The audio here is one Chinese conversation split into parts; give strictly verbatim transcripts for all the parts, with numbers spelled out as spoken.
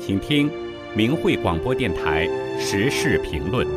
请听明慧广播电台时事评论。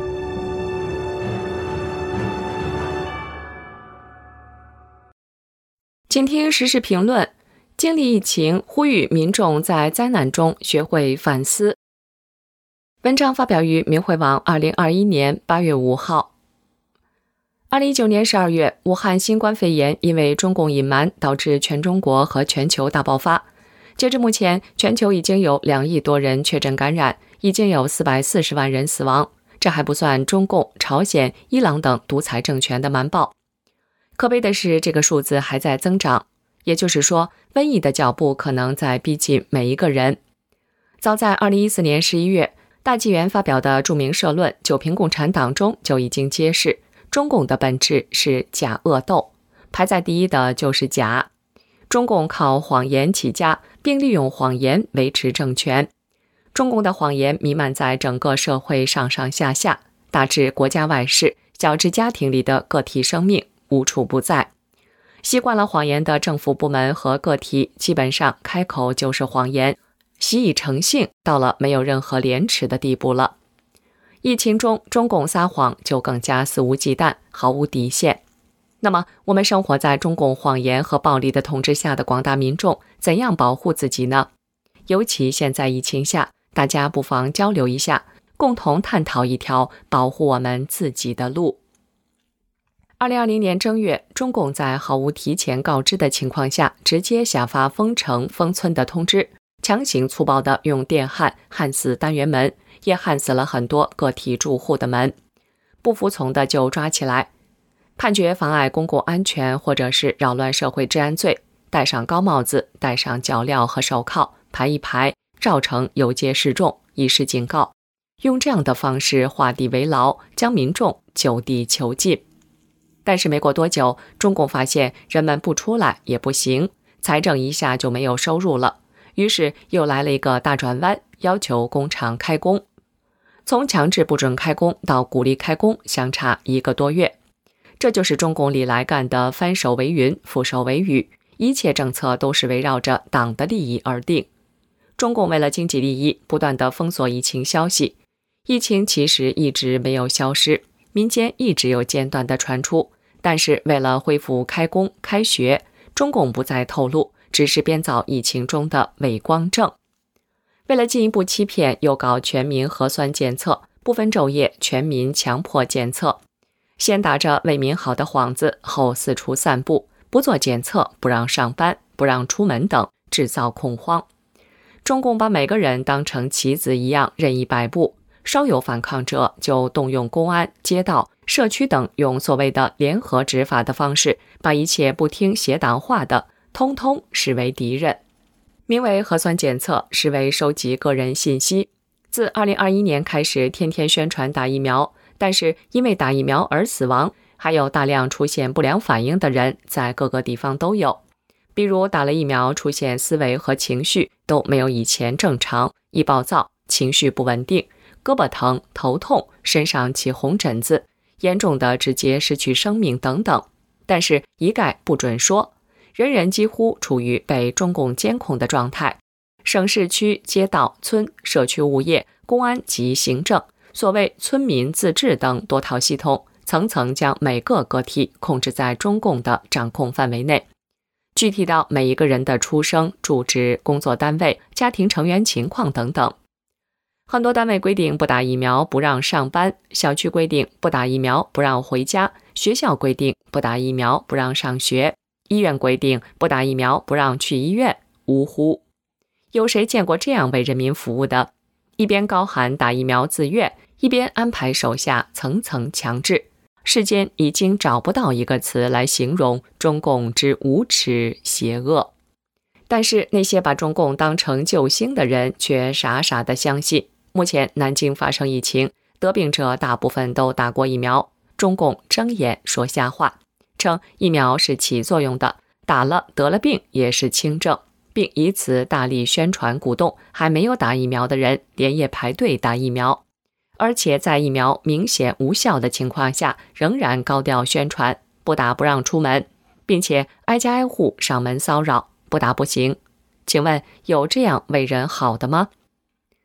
请听时事评论。经历疫情，呼吁民众在灾难中学会反思。文章发表于明慧网二零二一年八月五号。二零一九年十二月，武汉新冠肺炎因为中共隐瞒，导致全中国和全球大爆发。截至目前，全球已经有两亿多人确诊感染，已经有四百四十万人死亡。这还不算中共、朝鲜、伊朗等独裁政权的瞒报。可悲的是，这个数字还在增长，也就是说，瘟疫的脚步可能在逼近每一个人。早在二零一四年十一月，大纪元发表的著名社论《九评共产党》中就已经揭示，中共的本质是假恶斗，排在第一的就是假。中共靠谎言起家，并利用谎言维持政权。中共的谎言弥漫在整个社会上上下下，大至国家外事，小至家庭里的个体生命，无处不在。习惯了谎言的政府部门和个体，基本上开口就是谎言，习以成性，到了没有任何廉耻的地步了。疫情中，中共撒谎就更加肆无忌惮，毫无底线。那么，我们生活在中共谎言和暴力的统治下的广大民众，怎样保护自己呢？尤其现在疫情下，大家不妨交流一下，共同探讨一条保护我们自己的路。二零二零年正月，中共在毫无提前告知的情况下，直接下发封城封村的通知，强行粗暴地用电焊焊死单元门，也焊死了很多个体住户的门。不服从的就抓起来，判决妨碍公共安全或者是扰乱社会治安罪，戴上高帽子，戴上脚镣和手铐，排一排，照成游街示众，以示警告。用这样的方式画地为牢，将民众就地囚禁。但是没过多久，中共发现人们不出来也不行，财政一下就没有收入了，于是又来了一个大转弯，要求工厂开工。从强制不准开工到鼓励开工，相差一个多月。这就是中共历来干的翻手为云，覆手为雨，一切政策都是围绕着党的利益而定。中共为了经济利益，不断地封锁疫情消息。疫情其实一直没有消失，民间一直有间断的传出，但是为了恢复开工开学，中共不再透露，只是编造疫情中的伪光正。为了进一步欺骗，又搞全民核酸检测，不分昼夜，全民强迫检测。先打着为民好的幌子，后四处散布，不做检测，不让上班，不让出门等，制造恐慌。中共把每个人当成棋子一样任意摆布，稍有反抗者就动用公安、街道、社区等，用所谓的联合执法的方式，把一切不听邪党话的通通视为敌人。名为核酸检测，实为收集个人信息。自二零二一年开始，天天宣传打疫苗，但是因为打疫苗而死亡，还有大量出现不良反应的人，在各个地方都有。比如打了疫苗出现思维和情绪都没有以前正常，易暴躁，情绪不稳定，胳膊疼、头痛，身上起红疹子，严重的直接失去生命等等。但是一概不准说，人人几乎处于被中共监控的状态。省市区、街道、村、社区物业、公安及行政，所谓村民自治等多套系统，层层将每个个体控制在中共的掌控范围内。具体到每一个人的出生、住址、工作单位、家庭成员情况等等。很多单位规定不打疫苗不让上班，小区规定不打疫苗不让回家，学校规定不打疫苗不让上学，医院规定不打疫苗不让去医院。呜呼！有谁见过这样为人民服务的？一边高喊打疫苗自愿，一边安排手下层层强制。世间已经找不到一个词来形容中共之无耻邪恶。但是那些把中共当成救星的人却傻傻地相信，目前南京发生疫情，得病者大部分都打过疫苗，中共睁眼说瞎话，称疫苗是起作用的，打了得了病也是轻症，并以此大力宣传鼓动还没有打疫苗的人连夜排队打疫苗。而且在疫苗明显无效的情况下，仍然高调宣传不打不让出门，并且挨家挨户上门骚扰，不打不行。请问有这样为人好的吗？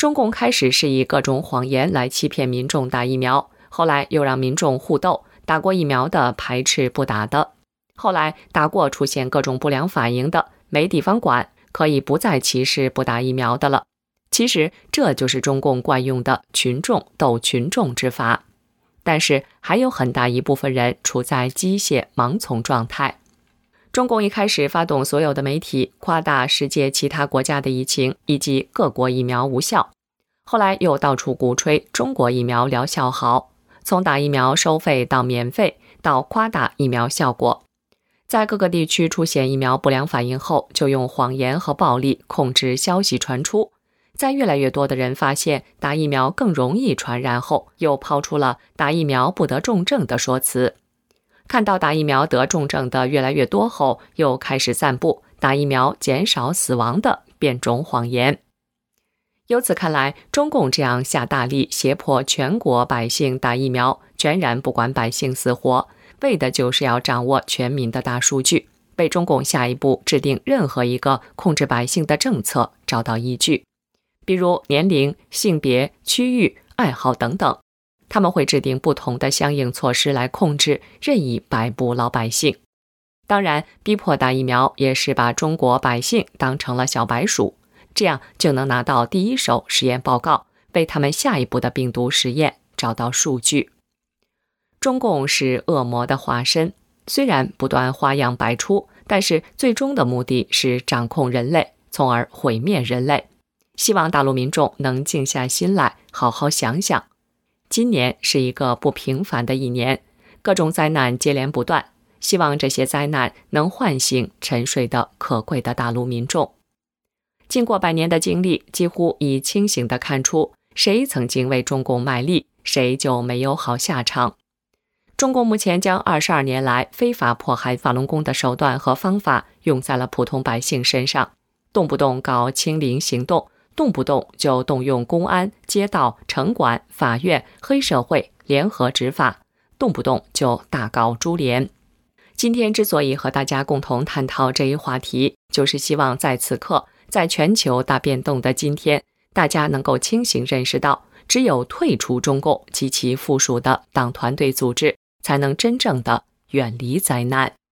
中共开始是以各种谎言来欺骗民众打疫苗，后来又让民众互斗，打过疫苗的排斥不打的，后来打过出现各种不良反应的没地方管，可以不再歧视不打疫苗的了。其实这就是中共惯用的群众斗群众之法。但是还有很大一部分人处在机械盲从状态。中共一开始发动所有的媒体夸大世界其他国家的疫情以及各国疫苗无效，后来又到处鼓吹中国疫苗疗效好，从打疫苗收费到免费到夸大疫苗效果。在各个地区出现疫苗不良反应后，就用谎言和暴力控制消息传出。在越来越多的人发现打疫苗更容易传染后，又抛出了打疫苗不得重症的说辞。看到打疫苗得重症的越来越多后，又开始散布打疫苗减少死亡的变种谎言。由此看来，中共这样下大力胁迫全国百姓打疫苗，全然不管百姓死活，为的就是要掌握全民的大数据，为中共下一步制定任何一个控制百姓的政策找到依据。比如年龄、性别、区域、爱好等等，他们会制定不同的相应措施来控制任意摆布老百姓。当然，逼迫打疫苗也是把中国百姓当成了小白鼠，这样就能拿到第一手实验报告，为他们下一步的病毒实验找到数据。中共是恶魔的化身，虽然不断花样百出，但是最终的目的是掌控人类，从而毁灭人类。希望大陆民众能静下心来，好好想想。今年是一个不平凡的一年，各种灾难接连不断，希望这些灾难能唤醒沉睡的可贵的大陆民众。经过百年的经历，几乎已清醒地看出，谁曾经为中共卖力，谁就没有好下场。中共目前将二十二年来非法迫害法轮功的手段和方法用在了普通百姓身上，动不动搞清零行动，动不动就动用公安、街道、城管、法院、黑社会联合执法，动不动就大搞株连。今天之所以和大家共同探讨这一话题，就是希望在此刻，在全球大变动的今天，大家能够清醒认识到，只有退出中共及其附属的党团队组织，才能真正的远离灾难。